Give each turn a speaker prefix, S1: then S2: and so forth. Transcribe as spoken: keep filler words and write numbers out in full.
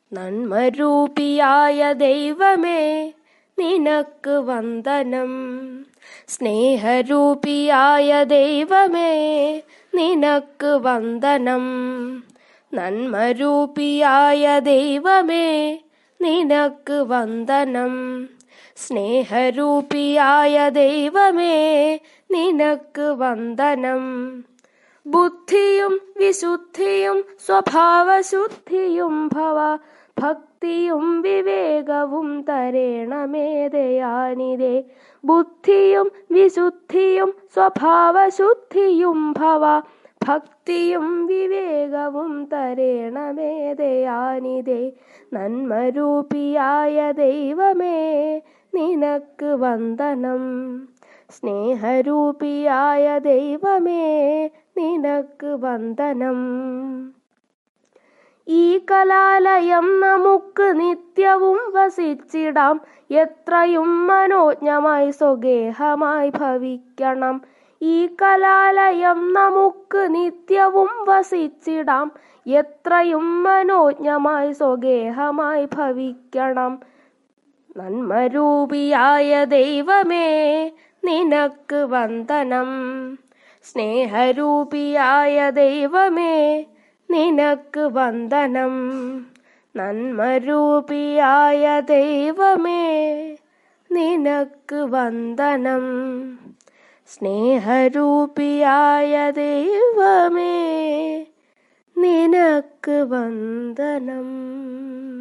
S1: നന്മരൂപിയായ ദൈവമേ നിനക്ക് വന്ദനം. സ്നേഹരൂപിയായ ദൈവമേ നിനക്ക് വന്ദനം. നന്മരൂപിയായ ദൈവമേ നിനക്ക് വന്ദനം. സ്നേഹരൂപിയായ ദൈവമേ നിനക്ക് വന്ദനം. ബുദ്ധിയും വിശുദ്ധിയും സ്വഭാവശുദ്ധിയും ഭവ ഭക്തിയും വിവേകവും തരേണമേ ദയാനിധേ. ബുദ്ധിയും വിശുദ്ധിയും സ്വഭാവശുദ്ധിയും ഭവ ഭക്തിയും വിവേകവും തരേണമേ ദയാനിധേ. നന്മരൂപിയായ ദൈവമേ നിനക്ക് വന്ദനം. സ്നേഹരൂപിയായ ദൈവമേ നിനക്ക് വന്ദനം. ഈ കലാലയം നമുക്ക് നിത്യവും വസിച്ചിടാം. എത്രയും മനോജ്ഞമായി സ്വഗേഹമായി ഭവിക്കണം. ഈ കലാലയം നമുക്ക് നിത്യവും വസിച്ചിടാം. എത്രയും മനോജ്ഞമായി സ്വഗേഹമായി ഭവിക്കണം. നന്മരൂപിയായ ദൈവമേ നിനക്ക് വന്ദനം. സ്നേഹരൂപിയായ ദൈവമേ നിനക്ക് വന്ദനം. നന്മരൂപിയായ ദൈവമേ നിനക്ക് വന്ദനം. സ്നേഹരൂപിയായ ദൈവമേ നിനക്ക് വന്ദനം.